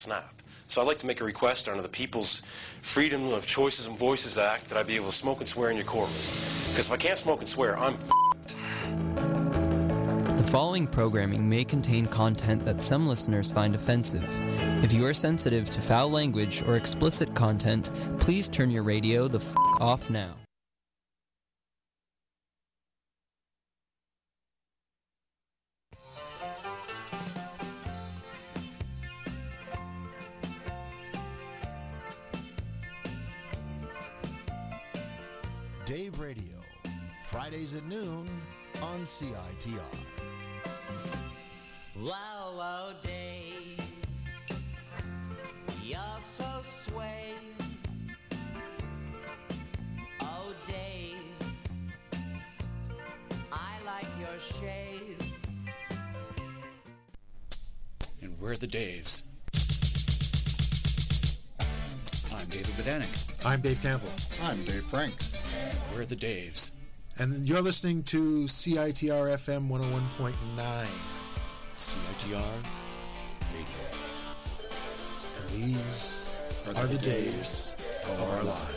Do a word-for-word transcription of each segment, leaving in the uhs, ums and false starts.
snap. So I'd like to make a request under the People's Freedom of Choices and Voices Act that I be able to smoke and swear in your courtroom. Because if I can't smoke and swear, I'm f***ed. The following programming may contain content that some listeners find offensive. If you are sensitive to foul language or explicit content, please turn your radio the f*** off now. Dave Radio, Fridays at noon on C I T R. Wow, wow, Dave, you're so sway. Oh, Dave, I like your shave. And we're the Daves. I'm David Bedanik. I'm Dave Campbell. I'm Dave Frank. We're the Daves. And you're listening to C I T R F M one oh one point nine. C I T R Radio. And these are, are the, the days of our lives.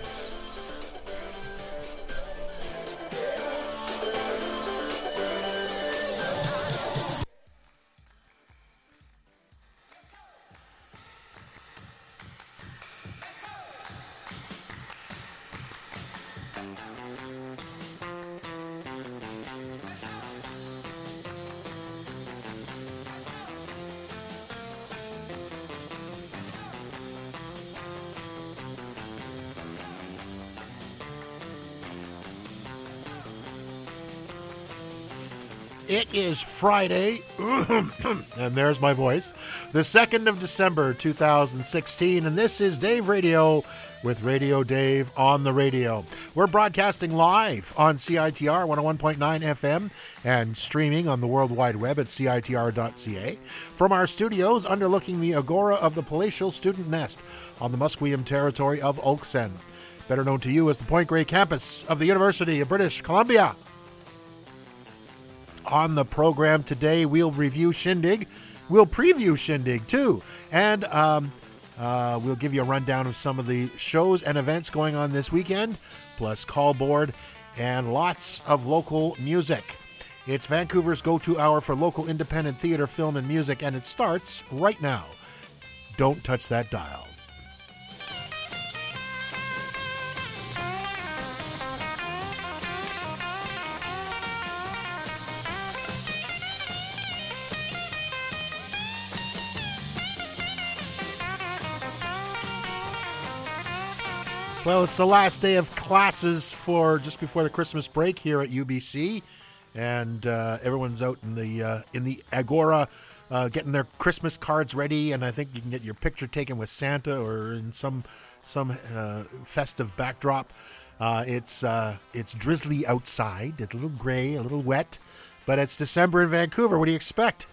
It is Friday, and there's my voice, the second of December, two thousand sixteen, and this is Dave Radio with Radio Dave on the radio. We're broadcasting live on C I T R one oh one point nine F M and streaming on the World Wide Web at C I T R dot C A from our studios underlooking the Agora of the Palatial Student Nest on the Musqueam territory of Oaksend, better known to you as the Point Grey campus of the University of British Columbia. On the program today, we'll review Shindig. We'll preview Shindig, too. And um, uh, we'll give you a rundown of some of the shows and events going on this weekend, plus call board and lots of local music. It's Vancouver's go-to hour for local independent theater, film, and music, and it starts right now. Don't touch that dial. Well, it's the last day of classes for just before the Christmas break here at U B C, and uh, everyone's out in the uh, in the Agora uh, getting their Christmas cards ready, and I think you can get your picture taken with Santa or in some some uh, festive backdrop. Uh, it's uh, it's drizzly outside, it's a little gray, a little wet, but it's December in Vancouver. What do you expect?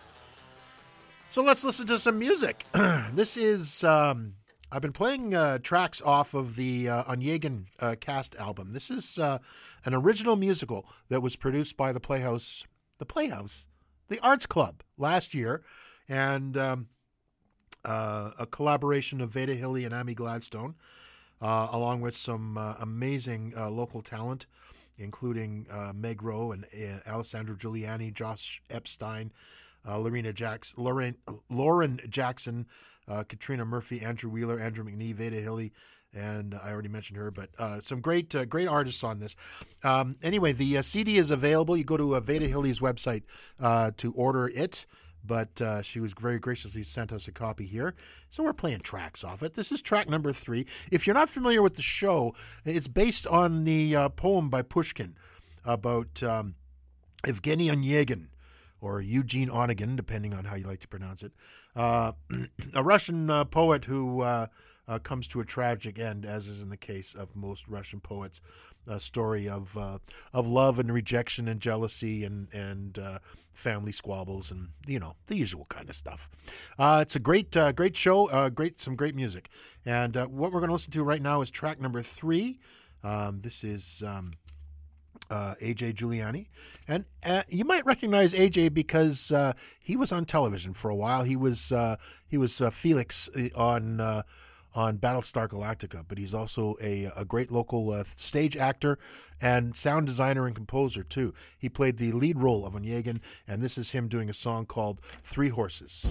So let's listen to some music. This is. Um, I've been playing uh, tracks off of the uh, Onegin uh, cast album. This is uh, an original musical that was produced by the Playhouse, the Playhouse, the Arts Club last year, and um, uh, a collaboration of Veda Hilly and Amy Gladstone, uh, along with some uh, amazing uh, local talent, including uh, Meg Rowe and uh, Alessandro Giuliani, Josh Epstein, uh, Lorena Jacks, Lauren, Lauren Jackson, Uh, Katrina Murphy, Andrew Wheeler, Andrew McNee, Veda Hilly, and I already mentioned her, but uh, some great uh, great artists on this. Um, anyway, the uh, C D is available. You go to uh, Veda Hilly's website uh, to order it, but uh, she was very graciously sent us a copy here. So we're playing tracks off it. This is track number three. If you're not familiar with the show, it's based on the uh, poem by Pushkin about um, Evgeny Onegin, or Eugene Onegin, depending on how you like to pronounce it, uh, a Russian uh, poet who uh, uh, comes to a tragic end, as is in the case of most Russian poets. A story of uh, of love and rejection and jealousy and and uh, family squabbles and you know the usual kind of stuff. Uh, it's a great uh, great show, uh, great some great music, and uh, what we're going to listen to right now is track number three. Um, this is. Um, uh, A J Giuliani. And uh, you might recognize A J because uh, he was on television for a while. He was uh, he was uh, Felix on uh, on Battlestar Galactica, but he's also a, a great local uh, stage actor and sound designer and composer, too. He played the lead role of Onegin, and this is him doing a song called Three Horses.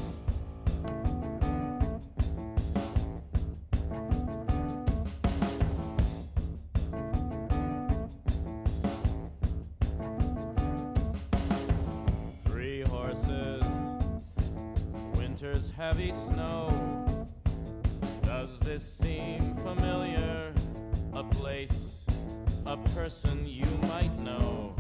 Three horses, winter's heavy snow. Does this seem familiar? A place, a person you might know.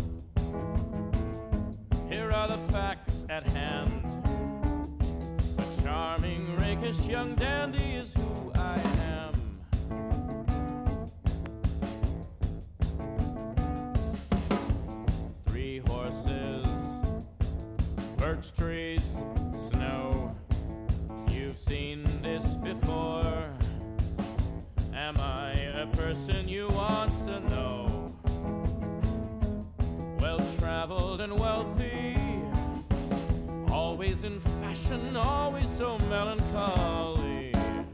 Here are the facts at hand. A charming, rakish young dandy is who I am. Three horses, birch trees, snow. You've seen this before. Am I a person you want to know? Well-traveled and wealthy, always in fashion, always so melancholy.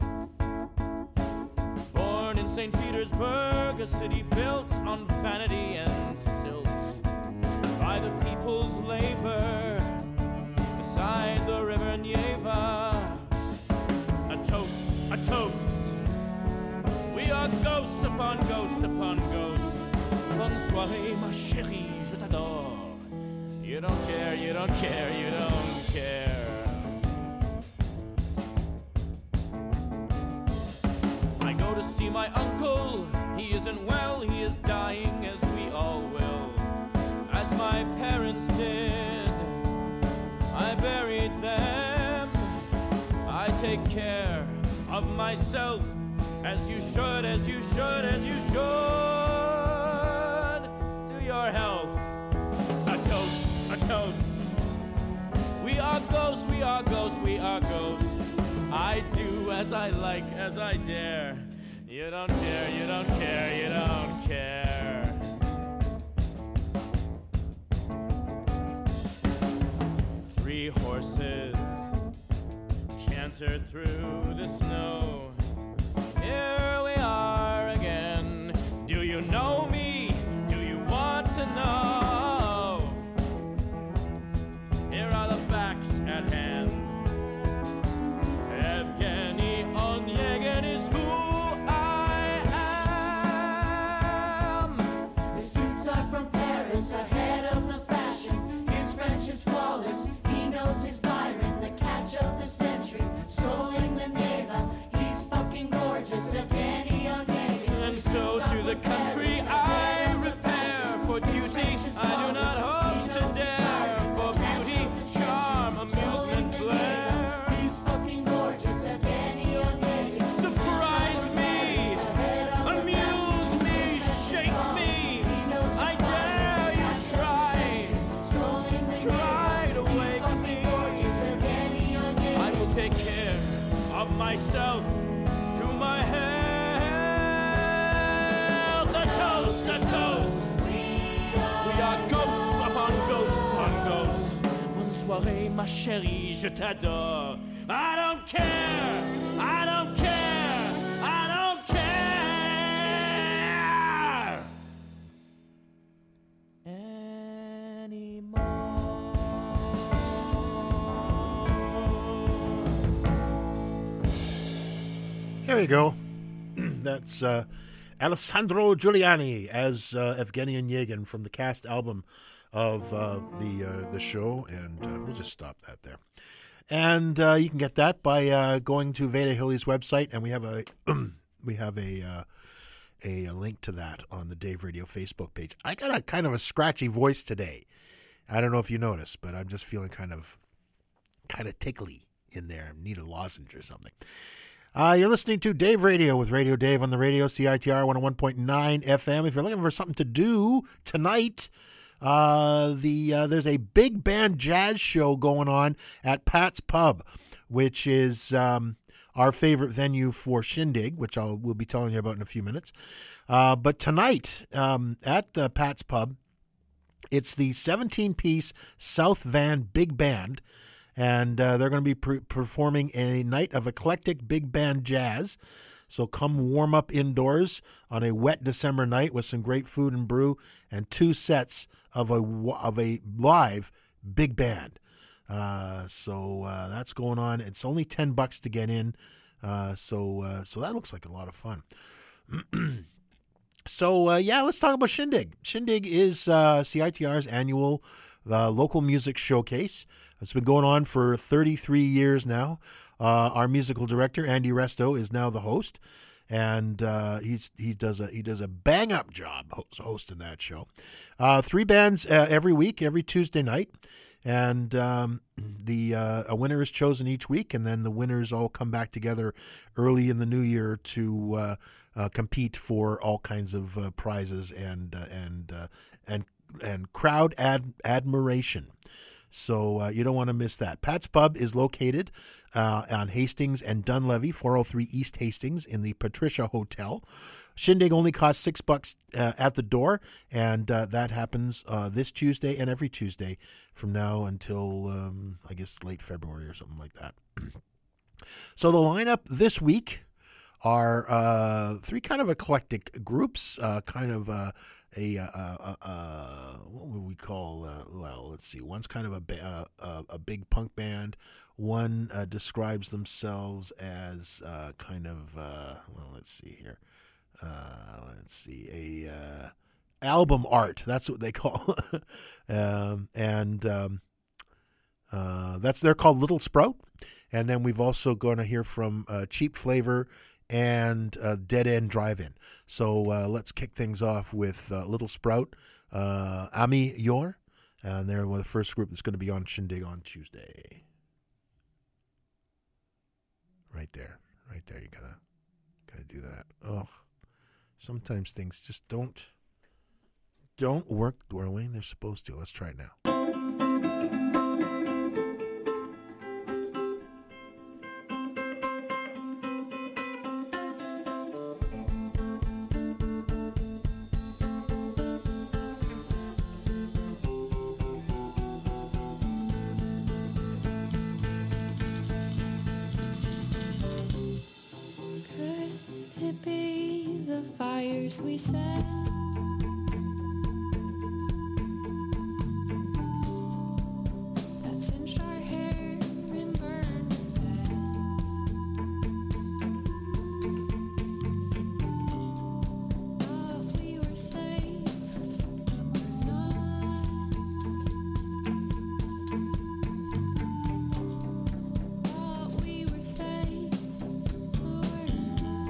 Born in Saint Petersburg, a city built on vanity and silt, by the people's labor, beside the river Neva. A toast, a toast. We are ghosts upon ghosts upon ghosts. Bonne soirée, ma chérie, je t'adore. You don't care, you don't care, you don't care. I go to see my uncle. He isn't well, he is dying, as we all will. As my parents did, I buried them. I take care of myself, as you should, as you should, as you should. To your health. A toast, a toast. We are ghosts, we are ghosts, we are ghosts. I do as I like, as I dare. You don't care, you don't care, you don't care. Three horses canter through the snow. Here we are again. Do you know me? Do you want to know? Here are the facts at hand. Evgeny Onegin is who I am. His suits are from Paris, ahead of the fashion. His French is flawless. He knows his Byron, the catch of the century. Strolling the Neva. Gorgeous, Evgeny Onegin. And so to the country I repair. For duty I do not hope to dare. For beauty, charm, amusement, flair. He's fucking gorgeous, Evgeny Onegin. Surprise me, amuse me, shake me. I dare you try. Try to wake me. I will take care of myself. My health, a toast, a toast. We are ghosts upon ghosts upon ghosts. Bonne soirée, ma chérie, je t'adore. I don't care, I don't care, I don't care anymore. There you go. That's uh, Alessandro Giuliani as uh, Evgeny Onegin from the cast album of uh, the uh, the show, and uh, we'll just stop that there. And uh, you can get that by uh, going to Veda Hilly's website, and we have a we have a, uh, a a link to that on the Dave Radio Facebook page. I got a kind of a scratchy voice today. I don't know if you noticed, but I'm just feeling kind of kind of tickly in there. I need a lozenge or something. Uh, you're listening to Dave Radio with Radio Dave on the radio, C I T R one oh one point nine F M. If you're looking for something to do tonight, uh, the uh, there's a big band jazz show going on at Pat's Pub, which is um, our favorite venue for Shindig, which I'll we'll be telling you about in a few minutes. Uh, but tonight um, at the Pat's Pub, It's the seventeen-piece South Van Big Band, and uh, they're going to be pre- performing a night of eclectic big band jazz. So come warm up indoors on a wet December night with some great food and brew and two sets of a of a live big band. Uh, so uh, that's going on. It's only ten bucks to get in. Uh, so uh, so that looks like a lot of fun. So, uh, yeah, let's talk about Shindig. Shindig is uh, C I T R's annual uh, local music showcase. It's been going on for thirty-three years now. Uh, our musical director, Andy Resto, is now the host, and uh, he's he does a he does a bang-up job host, hosting that show. Uh, three bands uh, every week, every Tuesday night, and um, the uh, a winner is chosen each week, and then the winners all come back together early in the new year to uh, uh, compete for all kinds of uh, prizes and uh, and uh, and and crowd ad- admiration. So uh, you don't want to miss that. Pat's Pub is located uh, on Hastings and Dunlevy, four oh three East Hastings, in the Patricia Hotel. Shindig only costs six bucks uh, at the door, and uh, that happens uh, this Tuesday and every Tuesday from now until, um, I guess, late February or something like that. So the lineup this week are uh, three kind of eclectic groups, uh, kind of uh, a, uh, uh, uh, what would we call, uh, well, let's see, one's kind of a, ba- uh, a big punk band. One uh, describes themselves as uh, kind of, uh, well, let's see here. Uh, let's see, a uh, album art. That's what they call. um, and um, uh, that's they're called Little Sprout. And then we've also going to hear from uh, Cheap Flavor and uh, Dead End Drive-In. So uh, let's kick things off with uh, Little Sprout, uh, Ami Yor, and they're the first group that's going to be on Shindig on Tuesday. Right there, right there. You gotta gotta do that. Oh. Sometimes things just don't don't work the way they're supposed to. Let's try it now. We said that cinched our hair and burned pants. Thought we were safe, but we're not. Thought we were safe, but we're not.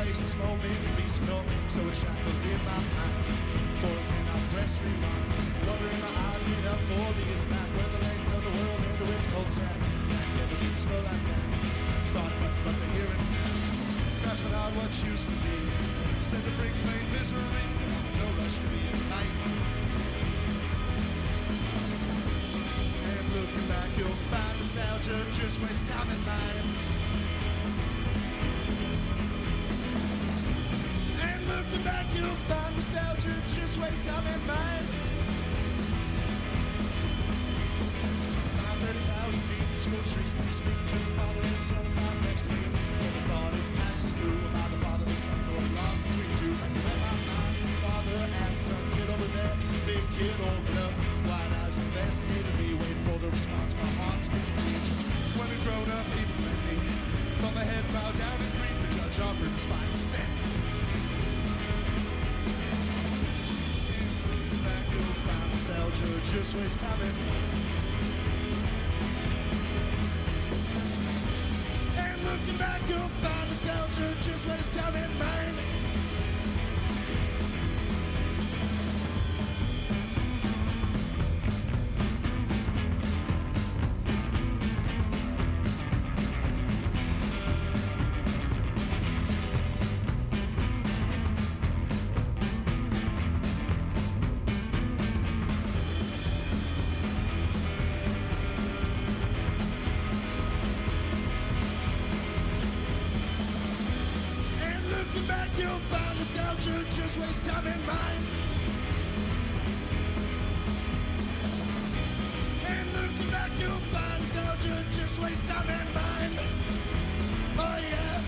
makes this moment to be so cold, so it's shackled in my mind. For I cannot press rewind. Wonder in my eyes made up for these back when the length of the world ended with a cold sack. Back then to beat the slow life down. Thought of nothing but the here and now. Grasping on what used to be. Instead of bring plain misery, no rush to be at night. And looking back, you'll find nostalgia just waste time and mind. And looking back, you'll find nostalgia just waste time and mind. thirty thousand feet in school streets, speaking to the father and the son of five next to me. And the thought it passes through about the father, the son, or lost between the two. Like the red hot mind, father asked son, kid over there, big kid over there. Wide eyes investigated me, waiting for the response. My heart skipped a beat. When a grown up people like me, thought my head bowed down in grief. The judge offered the spine sentence. Back, you'll find nostalgia, just waste time and looking back, you'll find nostalgia, just waste time and mind. You'll find nostalgia, just waste time and mind. And looking back, you'll find nostalgia, just waste time and mind. Oh yeah.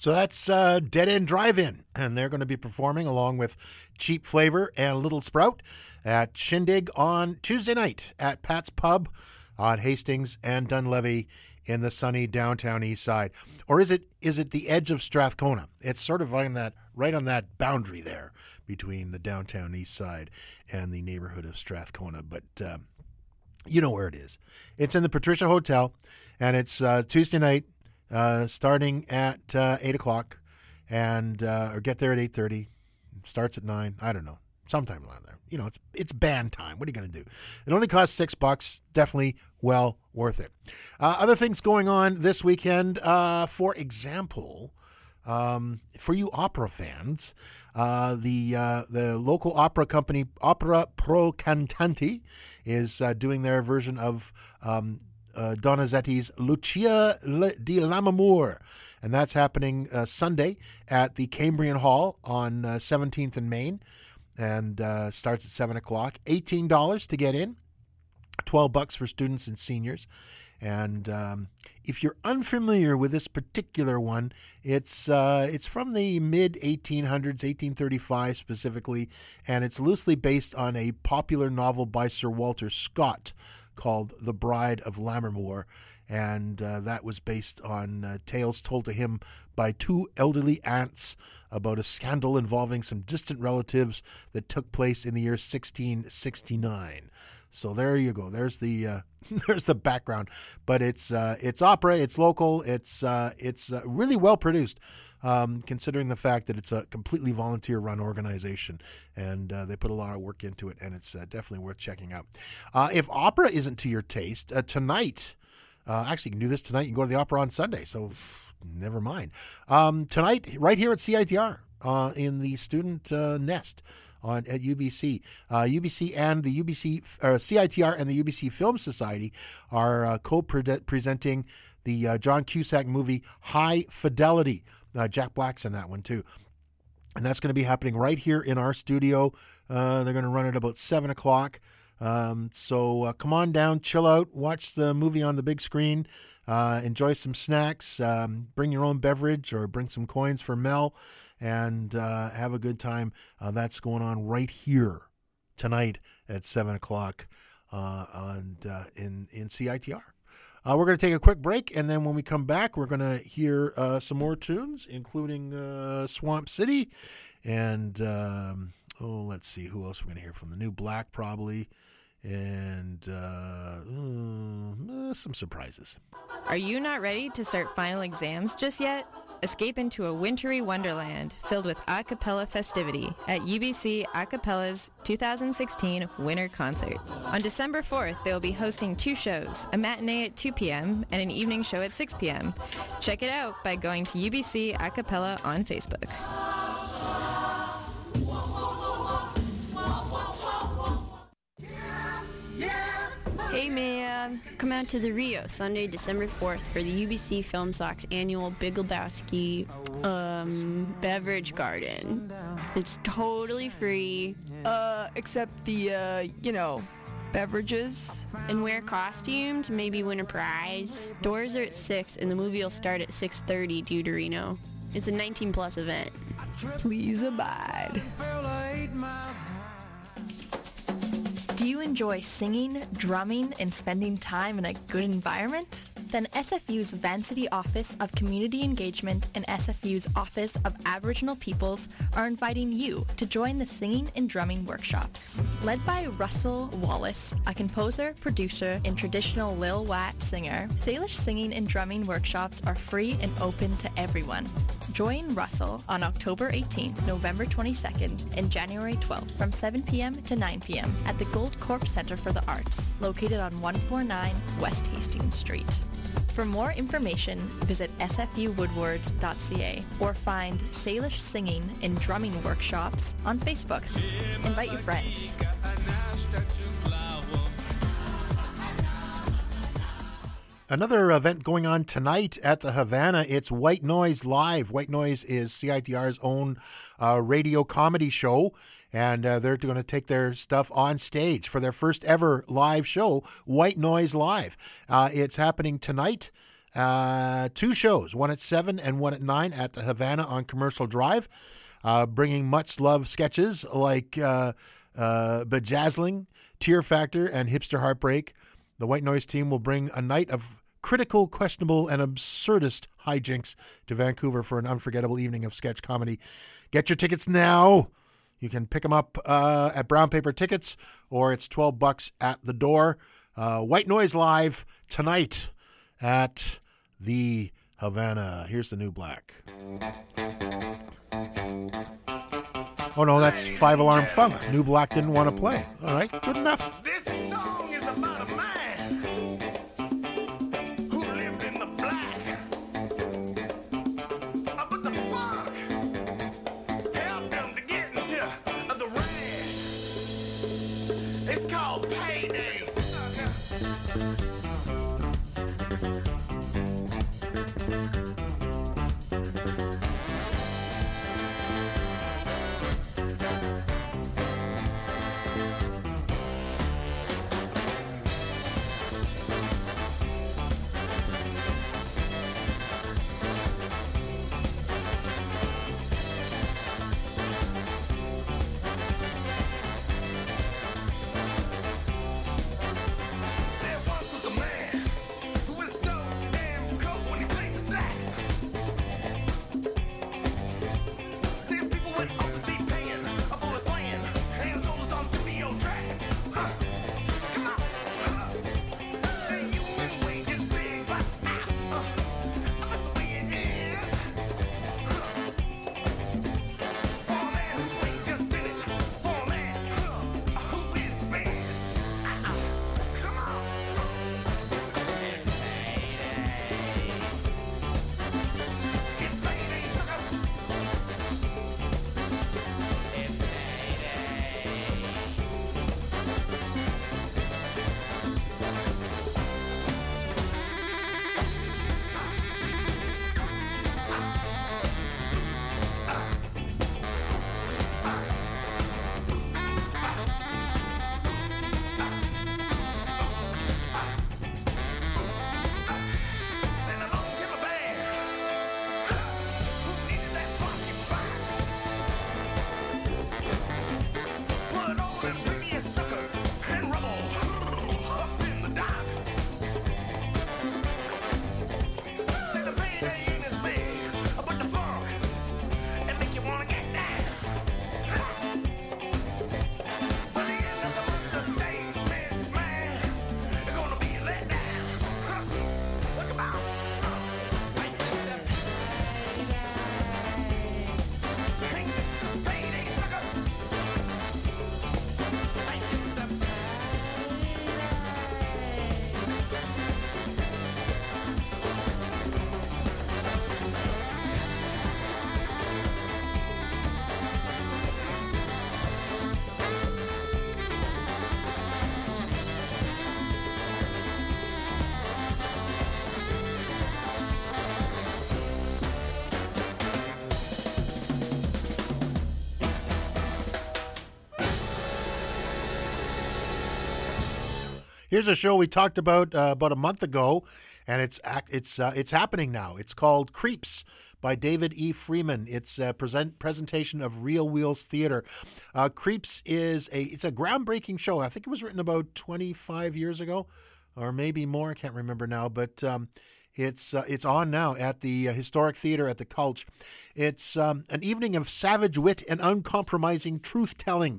So that's uh, Dead End Drive-In, and they're going to be performing along with Cheap Flavor and Little Sprout at Shindig on Tuesday night at Pat's Pub on Hastings and Dunlevy in the sunny downtown east side. Or is it is it the edge of Strathcona? It's sort of on that right on that boundary there between the downtown east side and the neighborhood of Strathcona. But uh, you know where it is. It's in the Patricia Hotel, and it's uh, Tuesday night, uh, starting at uh, eight o'clock, and uh, or get there at eight thirty. Starts at nine. I don't know. Sometime around there. You know, it's it's band time. What are you going to do? It only costs six bucks. Definitely well worth it. Uh, other things going on this weekend. Uh, for example, um, for you opera fans, uh, the uh, the local opera company Opera Pro Cantanti is uh, doing their version of um, uh, Donizetti's Lucia di Lammermoor. And that's happening uh, Sunday at the Cambrian Hall on uh, seventeenth and Main. And uh, starts at seven o'clock. eighteen dollars to get in, twelve bucks for students and seniors. And um, if you're unfamiliar with this particular one, it's uh, it's from the mid eighteen hundreds, eighteen thirty-five specifically, and it's loosely based on a popular novel by Sir Walter Scott called The Bride of Lammermoor. And uh, that was based on uh, tales told to him by two elderly aunts about a scandal involving some distant relatives that took place in the year sixteen sixty-nine. So there you go. There's the uh, there's the background. But it's uh, it's opera. It's local. It's uh, it's uh, really well produced, um, considering the fact that it's a completely volunteer-run organization, and uh, they put a lot of work into it. And it's uh, definitely worth checking out. Uh, if opera isn't to your taste, uh, tonight. Uh, actually, you can do this tonight. You can go to the opera on Sunday, so pff, never mind. Um, tonight, right here at C I T R, uh, in the student uh, nest on at U B C. Uh, U B C and the U B C, uh, C I T R and the U B C Film Society are uh, co-presenting the uh, John Cusack movie High Fidelity. Uh, Jack Black's in that one, too. And that's going to be happening right here in our studio. Uh, they're going to run at about seven o'clock. Um, so uh, come on down, chill out, watch the movie on the big screen, uh, enjoy some snacks, um, bring your own beverage or bring some coins for Mel, and uh, have a good time. Uh, that's going on right here tonight at seven o'clock uh, and, uh, in, in C I T R. Uh, we're going to take a quick break, and then when we come back, we're going to hear uh, some more tunes, including uh, Swamp City and... Um, Oh, let's see. Who else we're going to hear from? The New Black, probably. And uh, uh, some surprises. Are you not ready to start final exams just yet? Escape into a wintry wonderland filled with a cappella festivity at U B C A Cappella's two thousand sixteen Winter Concert. On December fourth, they will be hosting two shows, a matinee at two p.m. and an evening show at six p.m. Check it out by going to U B C A Cappella on Facebook. Hey man, come out to the Rio Sunday, December fourth for the U B C Film Sox annual Big Lebowski um, beverage garden. It's totally free. Uh, except the, uh, you know, beverages. And wear costume to maybe win a prize. Doors are at six and the movie will start at six thirty due to Reno. It's a nineteen plus event. Please abide. Do you enjoy singing, drumming, and spending time in a good environment? Then S F U's Vancity Office of Community Engagement and S F U's Office of Aboriginal Peoples are inviting you to join the singing and drumming workshops. Led by Russell Wallace, a composer, producer, and traditional Lil Wat singer, Salish singing and drumming workshops are free and open to everyone. Join Russell on October eighteenth, November twenty-second, and January twelfth from seven p.m. to nine p.m. at the Gold Corp Center for the Arts, located on one forty-nine West Hastings Street. For more information, visit s f u woodwards dot c a or find Salish singing and drumming workshops on Facebook. Invite your friends. Another event going on tonight at the Havana, it's White Noise Live. White Noise is C I T R's own uh, radio comedy show, and uh, they're going to take their stuff on stage for their first ever live show, White Noise Live. Uh, it's happening tonight Uh, two shows, one at seven and one at nine at the Havana on Commercial Drive, uh, bringing much loved sketches like uh, uh, Bejazzling, Tear Factor, and Hipster Heartbreak. The White Noise team will bring a night of critical, questionable, and absurdist hijinks to Vancouver for an unforgettable evening of sketch comedy. Get your tickets now. You can pick them up uh, at Brown Paper Tickets, or it's twelve bucks at the door. Uh, White Noise live tonight at the Havana. Here's the New Black. Oh no, that's Five Alarm Funk. New Black didn't want to play. All right, good enough. This song is about a man who lived in the black. Uh, but the funk helped him to get into uh, the red. It's called Payday. Here's a show we talked about uh, about a month ago, and it's act, it's uh, it's happening now. It's called Creeps by David E. Freeman. It's a present presentation of Real Wheels Theater. Uh, Creeps is a it's a groundbreaking show. I think it was written about twenty-five years ago, or maybe more. I can't remember now, but um, it's uh, it's on now at the uh, Historic Theater at the Culch. It's um, an evening of savage wit and uncompromising truth-telling.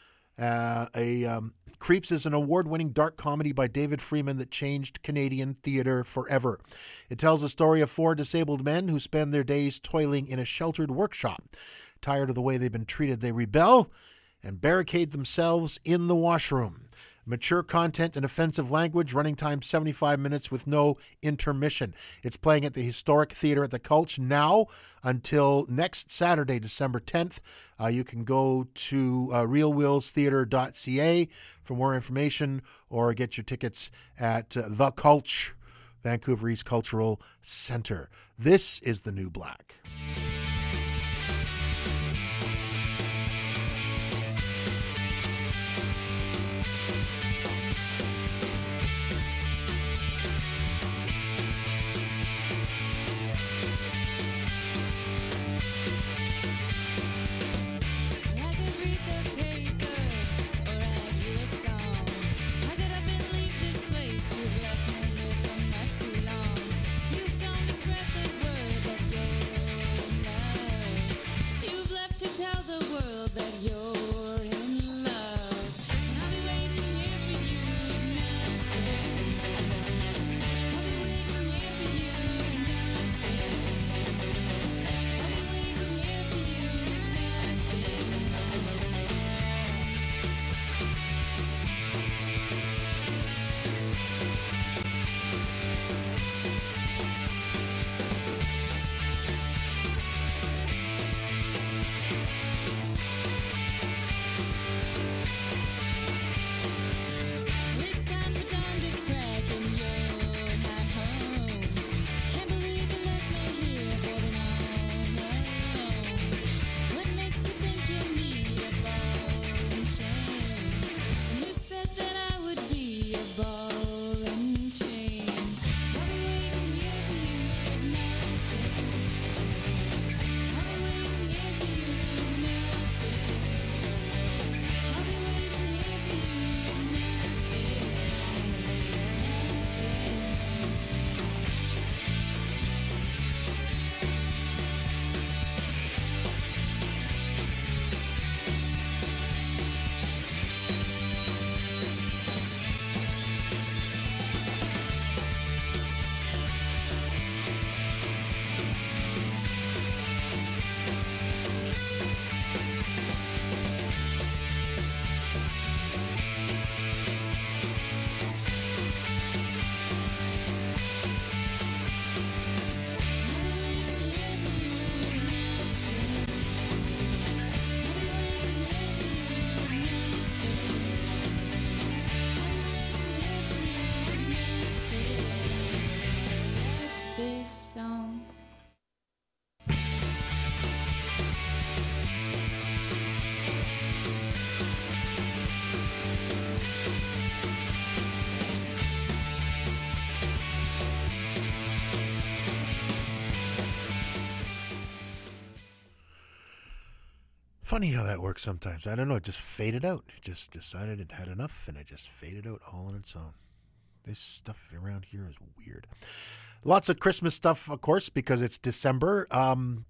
Uh, a um, Creeps is an award-winning dark comedy by David Freeman that changed Canadian theater forever. It tells the story of four disabled men who spend their days toiling in a sheltered workshop. Tired of the way they've been treated, they rebel and barricade themselves in the washroom. Mature content and offensive language, running time seventy-five minutes with no intermission. It's playing at the Historic Theater at the Culch now until next Saturday, December tenth. Uh, you can go to uh, real wheels theater dot c a for more information, or get your tickets at uh, The Culch, Vancouver East Cultural Centre. This is the New Black. to tell the world that you're in love. And I'll be waiting here for you nothing. I'll be waiting here for you nothing. I'll be waiting here for you nothing. It's time for dawn to crack and you're not home. Can't believe you left me here boarding all alone. What makes you think you need a ball and chain? And who said that I would be a ball and chain? I'll be waiting here for you nothing. I'll be waiting here for you nothing. I'll be waiting here for you nothing. This song. Funny how that works sometimes. I don't know. It just faded out. It just decided it had enough, and it just faded out all on its own. This stuff around here is weird. Lots of Christmas stuff, of course, because it's December. Um,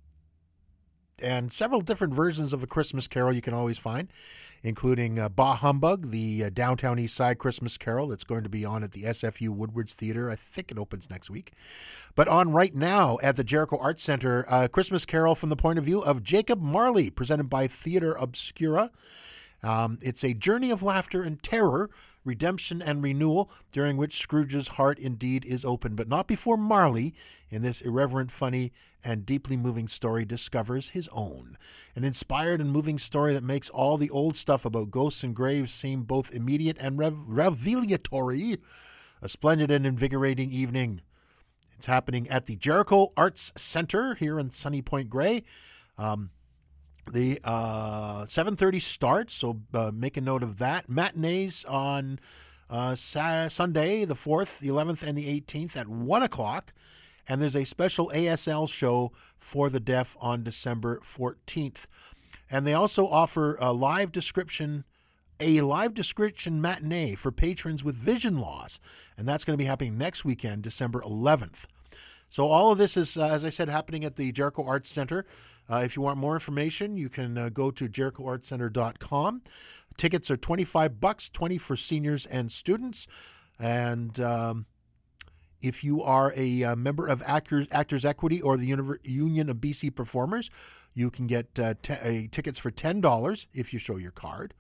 and several different versions of A Christmas Carol you can always find, including uh, Bah Humbug, the uh, Downtown East Side Christmas Carol that's going to be on at the S F U Woodwards Theatre. I think it opens next week. But on right now at the Jericho Arts Center, a Christmas Carol from the point of view of Jacob Marley, presented by Theatre Obscura. Um, it's a journey of laughter and terror, redemption and renewal, during which Scrooge's heart indeed is open, but not before Marley, in this irreverent, funny, and deeply moving story, discovers his own. An inspired and moving story that makes all the old stuff about ghosts and graves seem both immediate and rev- revelatory. A splendid and invigorating evening. It's happening at the Jericho Arts Center here in Sunny Point Grey. Um, The uh, seven thirty start, so uh, make a note of that. Matinees on uh, Saturday, Sunday, the fourth, the eleventh, and the eighteenth at one o'clock. And there's a special A S L show for the deaf on December fourteenth. And they also offer a live description, a live description matinee for patrons with vision loss. And that's going to be happening next weekend, December eleventh. So all of this is, uh, as I said, happening at the Jericho Arts Center. Uh, if you want more information, you can uh, go to jericho arts center dot com. Tickets are twenty-five bucks, twenty for seniors and students. And um, if you are a uh, member of Actors, Actors Equity or the Univer- Union of B C Performers, you can get uh, t- uh, tickets for ten dollars if you show your card.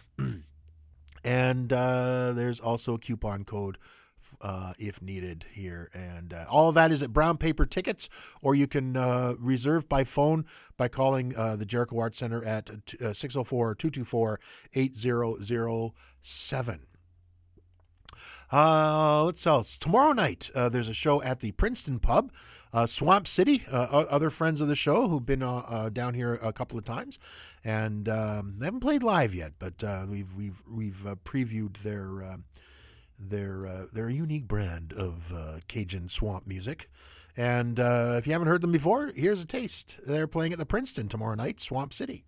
And uh, there's also a coupon code Uh, if needed here. And uh, all of that is at Brown Paper Tickets, or you can uh, reserve by phone by calling uh, the Jericho Arts Center at uh, six oh four, two two four, eight zero zero seven. Uh, let's else. Tomorrow night, uh, there's a show at the Princeton Pub, uh, Swamp City, uh, other friends of the show who've been uh, uh, down here a couple of times, and um, they haven't played live yet, but uh, we've we've we've uh, previewed their uh, their uh, their unique brand of uh, Cajun swamp music. And uh, if you haven't heard them before, here's a taste. They're playing at the Princeton tomorrow night, Swamp City.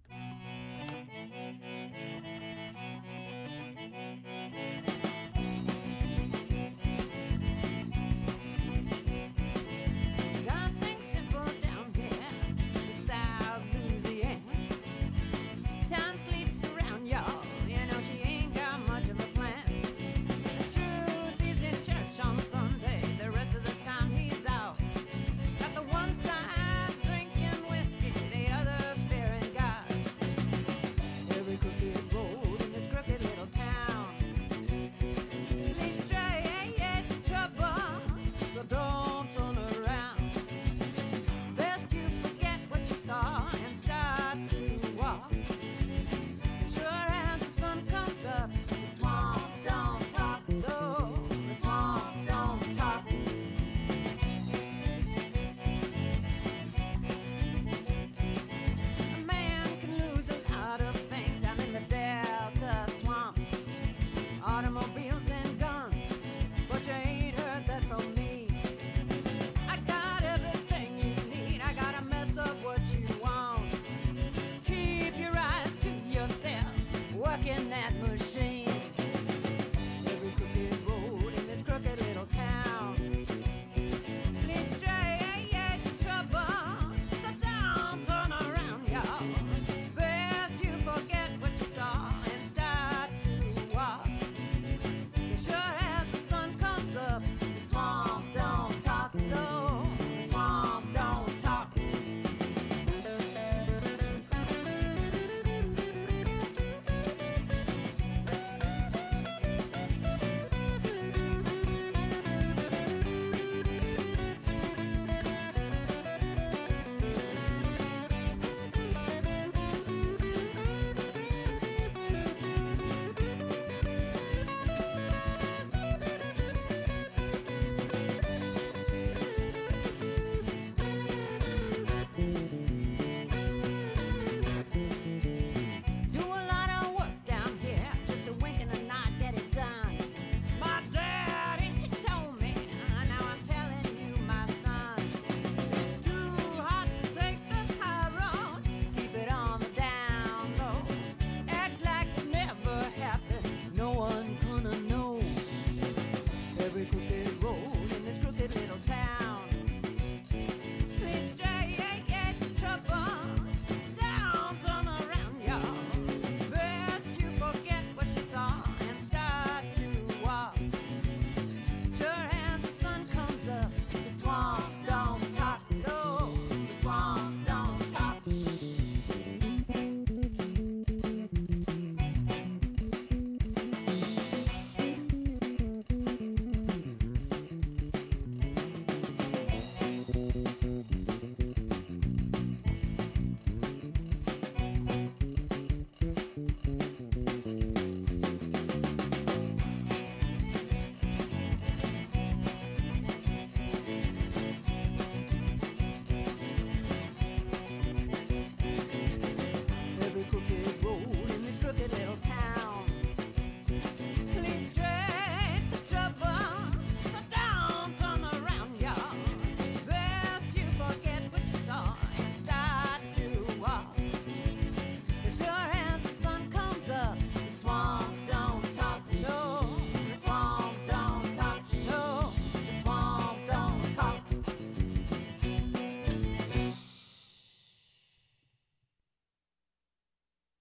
Got things simple down here in South Louisiana.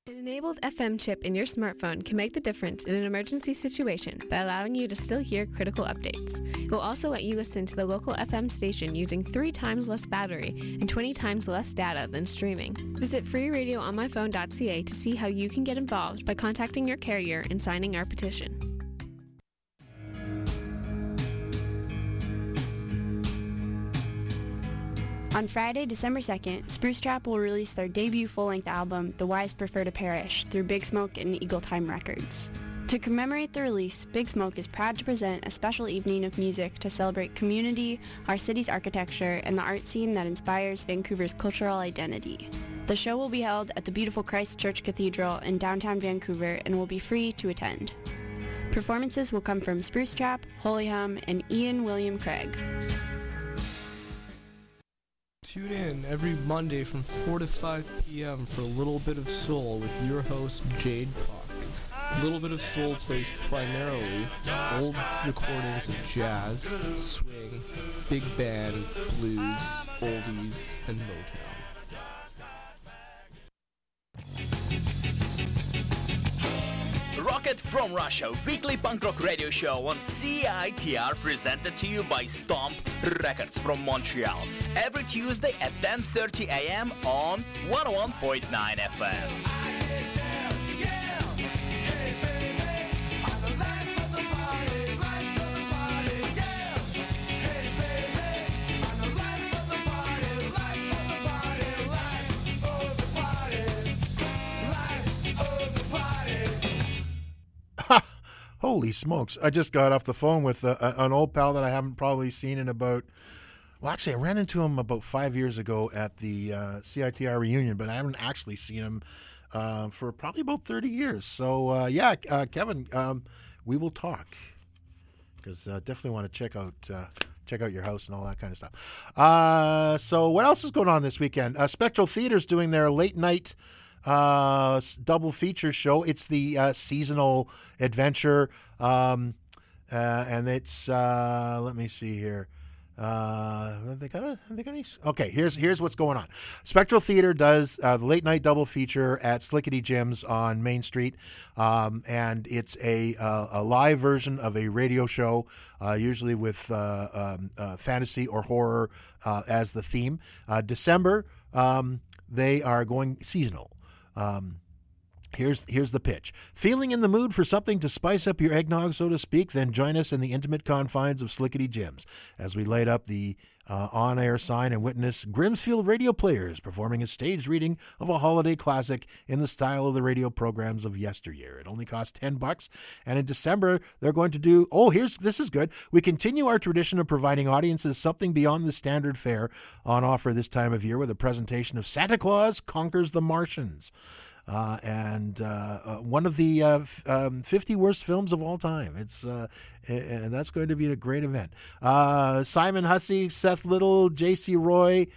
An enabled F M chip in your smartphone can make the difference in an emergency situation by allowing you to still hear critical updates. It will also let you listen to the local F M station using three times less battery and twenty times less data than streaming. Visit free radio on my phone dot c a to see how you can get involved by contacting your carrier and signing our petition. On Friday, December second, Spruce Trap will release their debut full-length album, The Wise Prefer to Perish, through Big Smoke and Eagle Time Records. To commemorate the release, Big Smoke is proud to present a special evening of music to celebrate community, our city's architecture, and the art scene that inspires Vancouver's cultural identity. The show will be held at the beautiful Christ Church Cathedral in downtown Vancouver and will be free to attend. Performances will come from Spruce Trap, Holy Hum, and Ian William Craig. Tune in every Monday from four to five p.m. for a little bit of soul with your host, Jade Puck. Little Bit of Soul plays primarily old recordings of jazz, swing, big band, blues, oldies, and Motown. Rocket from Russia, weekly punk rock radio show on C I T R, presented to you by Stomp Records from Montreal. Every Tuesday at ten thirty a.m. on one oh one point nine F M. Holy smokes. I just got off the phone with uh, an old pal that I haven't probably seen in about, well, actually, I ran into him about five years ago at the uh, C I T R reunion, but I haven't actually seen him uh, for probably about thirty years. So, uh, yeah, uh, Kevin, um, we will talk, because uh, definitely want to check out uh, check out your house and all that kind of stuff. Uh, so what else is going on this weekend? Uh, Spectral Theater's doing their late night uh double feature show. It's the uh, seasonal adventure, um uh and it's uh let me see here. Uh, have they got a, have they got any? Okay, here's here's what's going on. Spectral Theater does uh, the late night double feature at Slickety Jim's on Main Street, um, and it's a uh, a live version of a radio show, uh, usually with uh, um, uh, fantasy or horror uh, as the theme. Uh, December, um, they are going seasonal. Um, Here's here's the pitch. Feeling in the mood for something to spice up your eggnog, so to speak? Then join us in the intimate confines of Slickety Jim's as we light up the uh, on-air sign and witness Grimsfield radio players performing a staged reading of a holiday classic in the style of the radio programs of yesteryear. It only costs ten bucks, and in December they're going to do. Oh, here's this is good. We continue our tradition of providing audiences something beyond the standard fare on offer this time of year with a presentation of Santa Claus Conquers the Martians. Uh, and uh, uh, one of the uh, f- um, fifty worst films of all time. It's uh, and that's going to be a great event. Uh, Simon Hussey, Seth Little, J C Roy,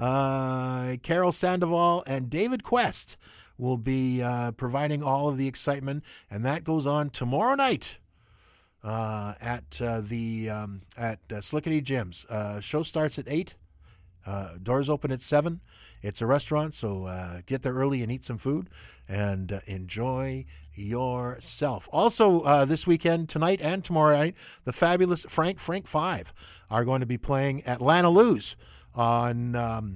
uh, Carol Sandoval, and David Quest will be uh, providing all of the excitement, and that goes on tomorrow night uh, at uh, the um, at uh, Slickety Jim's. Uh, show starts at eight. Uh, doors open at seven. It's a restaurant, so uh, get there early and eat some food and uh, enjoy yourself. Also, uh, this weekend, tonight and tomorrow night, the fabulous Frank Frank Five are going to be playing at Lana Lou's on um,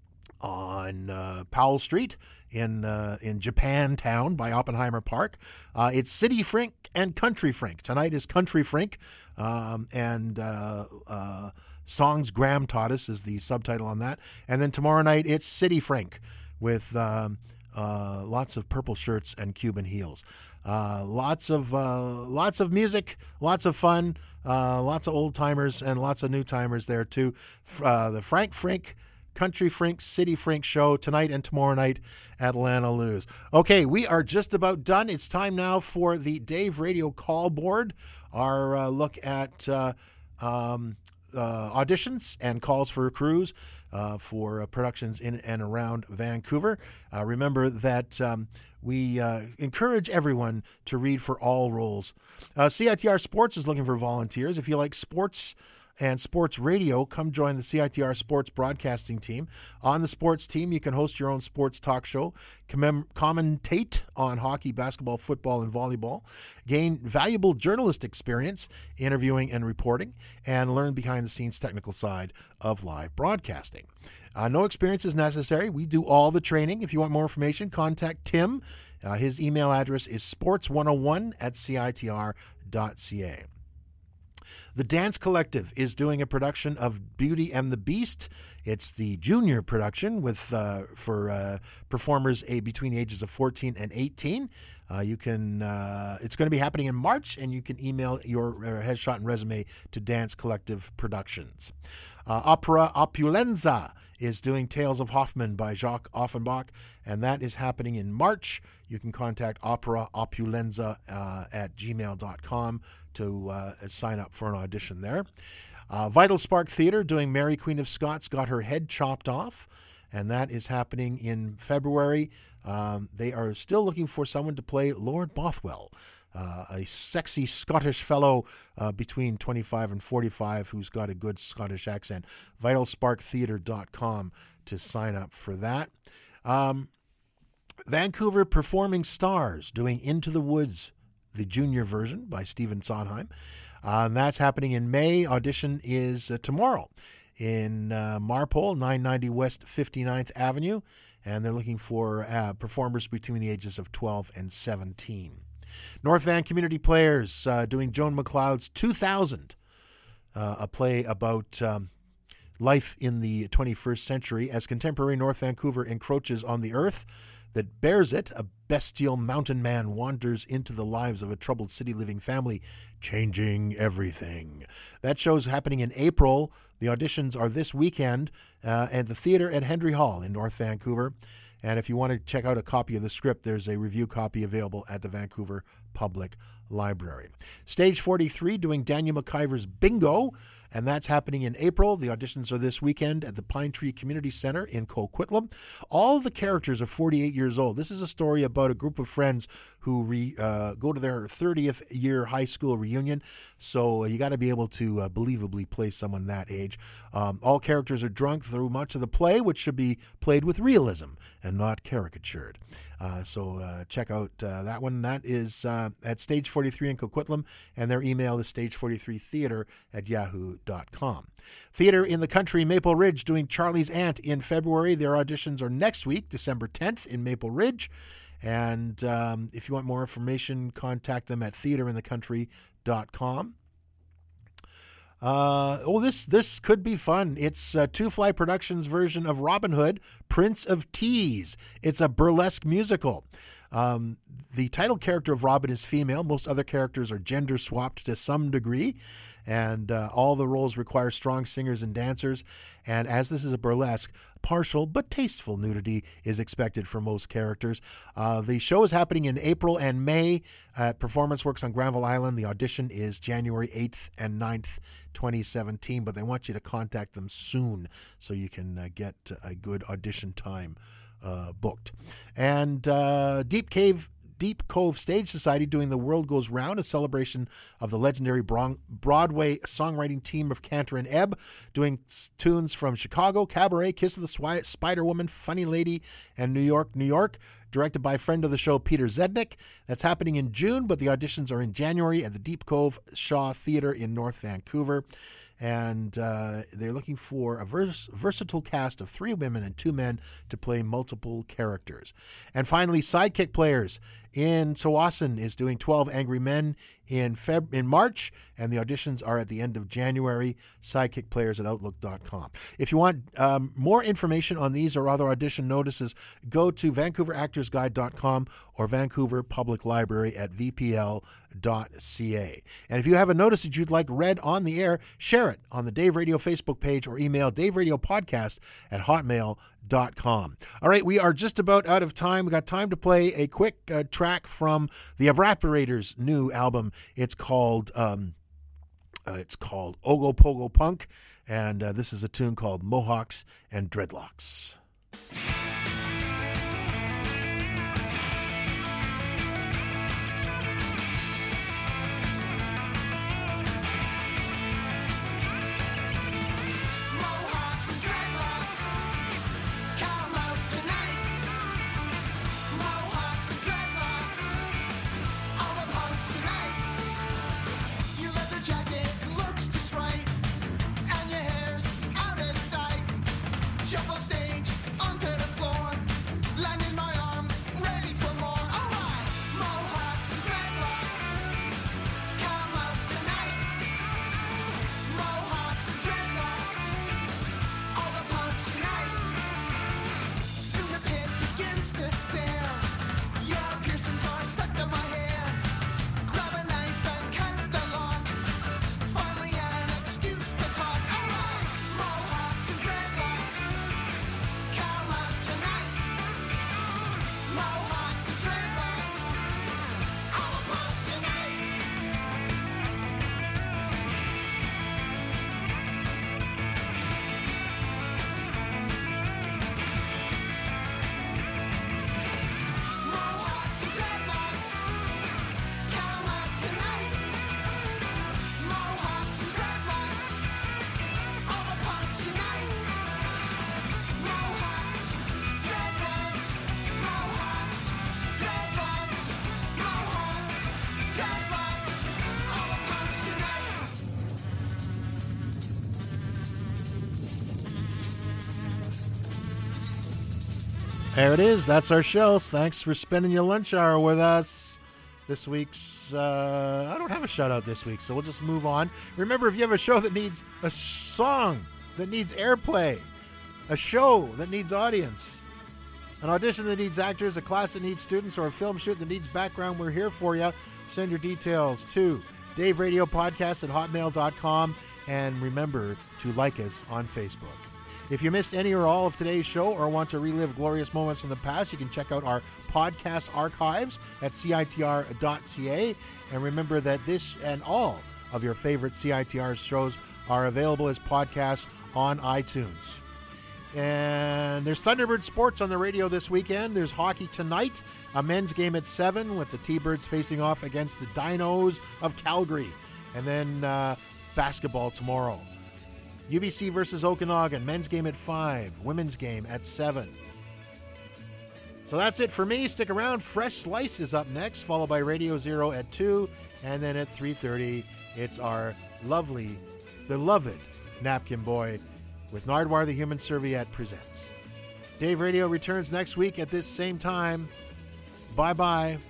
on uh, Powell Street in uh, in Japantown by Oppenheimer Park. Uh, it's City Frink and Country Frink. Tonight is Country Frink, um, and uh, uh, Songs Graham Taught Us is the subtitle on that. And then tomorrow night, it's City Frink with um, uh, lots of purple shirts and Cuban heels. Uh, lots of uh, lots of music, lots of fun, uh, lots of old timers and lots of new timers there too. Uh, the Frank Frink, Country Frink, City Frink show tonight and tomorrow night at Lana Lou's. Okay, we are just about done. It's time now for the Dave Radio Call Board, our uh, look at uh, um, Uh, auditions and calls for crews uh, for uh, productions in and around Vancouver. Uh, remember that um, we uh, encourage everyone to read for all roles. Uh, C I T R Sports is looking for volunteers. If you like sports and sports radio, come join the C I T R sports broadcasting team. On the sports team, you can host your own sports talk show, commem- commentate on hockey, basketball, football, and volleyball, gain valuable journalist experience, interviewing and reporting, and learn behind-the-scenes technical side of live broadcasting. Uh, no experience is necessary. We do all the training. If you want more information, contact Tim. Uh, his email address is sports one oh one at C I T R dot C A. The Dance Collective is doing a production of Beauty and the Beast. It's the junior production with uh, for uh, performers a, between the ages of fourteen and eighteen. Uh, you can. Uh, it's going to be happening in March, and you can email your uh, headshot and resume to Dance Collective Productions. Uh, Opera Opulenza is doing Tales of Hoffmann by Jacques Offenbach, and that is happening in March. You can contact Opera Opulenza uh, at gmail dot com to uh, sign up for an audition there. Uh, Vital Spark Theatre doing Mary Queen of Scots Got Her Head Chopped Off, and that is happening in February. Um, they are still looking for someone to play Lord Bothwell, uh, a sexy Scottish fellow uh, between twenty-five and forty-five who's got a good Scottish accent. vital spark theatre dot com to sign up for that. Um, Vancouver Performing Stars doing Into the Woods, the junior version by Stephen Sondheim. Uh, and that's happening in May. Audition is uh, tomorrow in uh, Marpole, nine ninety West fifty-ninth Avenue. And they're looking for uh, performers between the ages of twelve and seventeen. North Van Community Players uh, doing Joan McLeod's two thousand, uh, a play about um, life in the twenty-first century as contemporary North Vancouver encroaches on the earth that bears it. A bestial mountain man wanders into the lives of a troubled city-living family, changing everything. That show's happening in April. The auditions are this weekend uh, at the theater at Henry Hall in North Vancouver. And if you want to check out a copy of the script, there's a review copy available at the Vancouver Public Library. Stage forty-three doing Daniel McIver's Bingo, and that's happening in April. The auditions are this weekend at the Pine Tree Community Center in Coquitlam. All the characters are forty-eight years old. This is a story about a group of friends who re, uh, go to their thirtieth year high school reunion. So you got to be able to uh, believably play someone that age. Um, all characters are drunk through much of the play, which should be played with realism and not caricatured. Uh, so uh, check out uh, that one. That is uh, at Stage forty-three in Coquitlam, and their email is stage forty-three theater at yahoo dot com. Theater in the Country, Maple Ridge, doing Charlie's Aunt in February. Their auditions are next week, December tenth in Maple Ridge. And um, if you want more information, contact them at theater in the country dot com. Uh, oh, this this could be fun. It's uh, Two Fly Productions' version of Robin Hood, Prince of Tease. It's a burlesque musical. Um, the title character of Robin is female. Most other characters are gender swapped to some degree. And uh, all the roles require strong singers and dancers. And as this is a burlesque, partial but tasteful nudity is expected for most characters. Uh, the show is happening in April and May at Performance Works on Granville Island. The audition is January eighth and ninth, twenty seventeen, but they want you to contact them soon so you can uh, get a good audition time uh, booked. And uh, Deep Cave Deep Cove Stage Society doing The World Goes Round, a celebration of the legendary Broadway songwriting team of Cantor and Ebb, doing tunes from Chicago, Cabaret, Kiss of the Swi- Spider Woman, Funny Lady, and New York, New York, directed by friend of the show, Peter Zednick. That's happening in June, but the auditions are in January at the Deep Cove Shaw Theatre in North Vancouver. And uh, they're looking for a vers- versatile cast of three women and two men to play multiple characters. And finally, Sidekick Players in Tsawwassen is doing twelve Angry Men in Feb- in March, and the auditions are at the end of January. Sidekick Players at outlook dot com. If you want um, more information on these or other audition notices, go to vancouver actors guide dot com or Vancouver Public Library at v p l dot c a. And if you have a notice that you'd like read on the air, share it on the Dave Radio Facebook page or email daveradiopodcast at hotmail dot com. All right, we are just about out of time. We got time to play a quick uh, track from the Evaporators' new album. It's called um, uh, it's called Ogo Pogo Punk, and uh, this is a tune called Mohawks and Dreadlocks. There it is. That's our show. Thanks for spending your lunch hour with us. This week's, uh, I don't have a shout out this week, so we'll just move on. Remember, if you have a show that needs a song that needs airplay, a show that needs audience, an audition that needs actors, a class that needs students, or a film shoot that needs background, we're here for you. Send your details to Dave Radio Podcast at hotmail dot com, and remember to like us on Facebook. If you missed any or all of today's show or want to relive glorious moments from the past, you can check out our podcast archives at C I T R dot C A. And remember that this and all of your favorite C I T R shows are available as podcasts on iTunes. And there's Thunderbird Sports on the radio this weekend. There's hockey tonight, a men's game at seven with the T-Birds facing off against the Dinos of Calgary. And then uh, basketball tomorrow. U B C versus Okanagan, men's game at five, women's game at seven. So that's it for me. Stick around. Fresh Slice is up next, followed by Radio Zero at two, and then at three thirty, it's our lovely, beloved Napkin Boy with Nardwar the Human Serviette presents. Dave Radio returns next week at this same time. Bye-bye.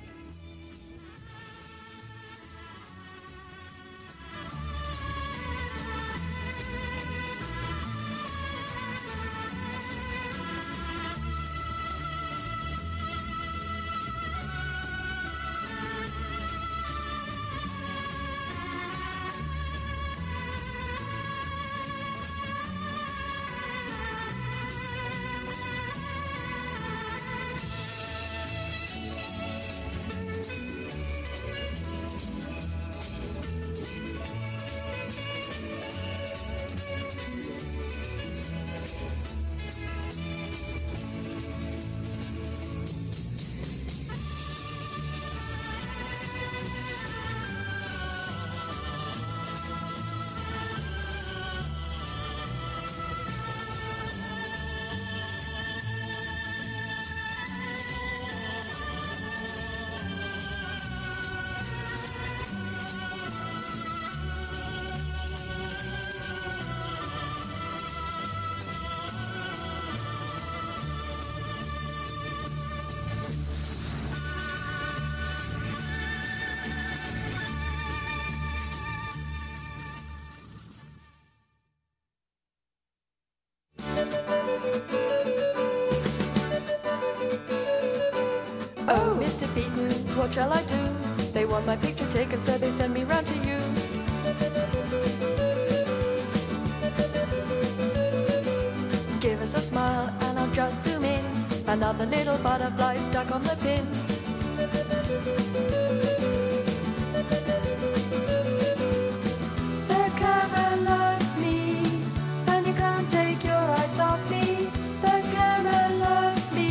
Oh, Mister Beaton, what shall I do? They want my picture taken, so they send me round to you. Give us a smile, and I'll just zoom in. Another little butterfly stuck on the pin. The camera loves me, and you can't take your eyes off me. The camera loves me.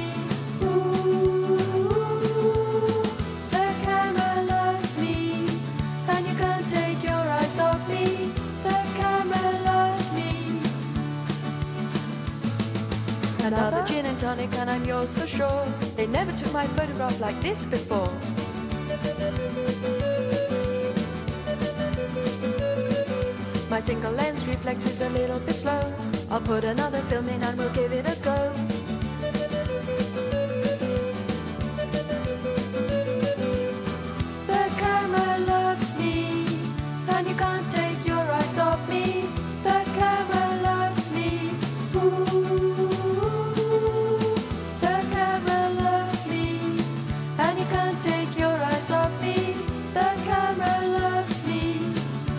Another gin and tonic and I'm yours for sure. They never took my photograph like this before. My single lens reflex is a little bit slow. I'll put another film in and we'll give it a go. The camera loves me, and you can't take your eyes off me. The camera loves me. Ooh. Take your eyes off me, the camera loves me.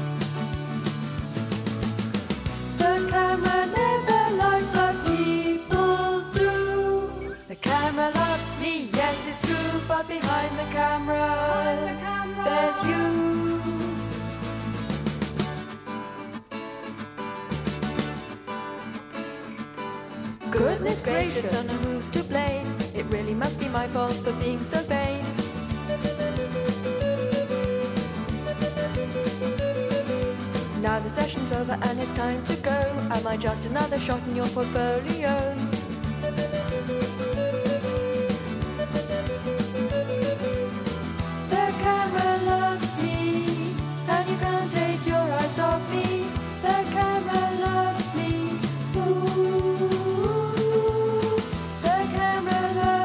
The camera never lies, but people do. The camera loves me, yes it's true, but behind the camera, behind the camera there's you. Goodness gracious, I know who's to blame. It really must be my fault for being so vain. Now the session's over and it's time to go. Am I just another shot in your portfolio? The camera loves me, and you can't take your eyes off me. The camera loves me. Ooh, the camera loves me.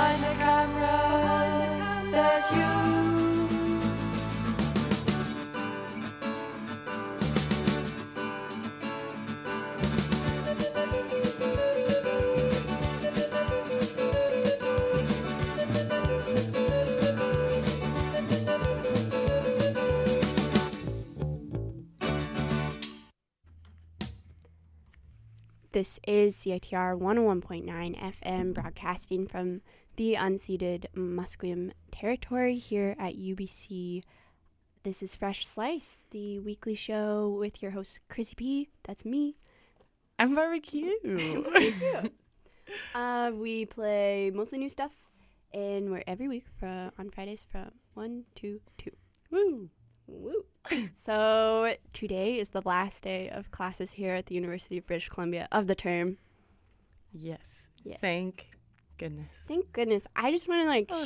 behind the camera, there's you. This is C I T R one oh one point nine F M, broadcasting from the unceded Musqueam territory here at U B C. This is Fresh Slice, the weekly show with your host, Chrissy P. That's me. I'm Barbecue. Barbecue. uh, we play mostly new stuff, and we're every week from on Fridays from one to two. Woo! Woo! So today is the last day of classes here at the University of British Columbia of the term. Yes. Yes. Thank goodness. Thank goodness. I just want to like Oh,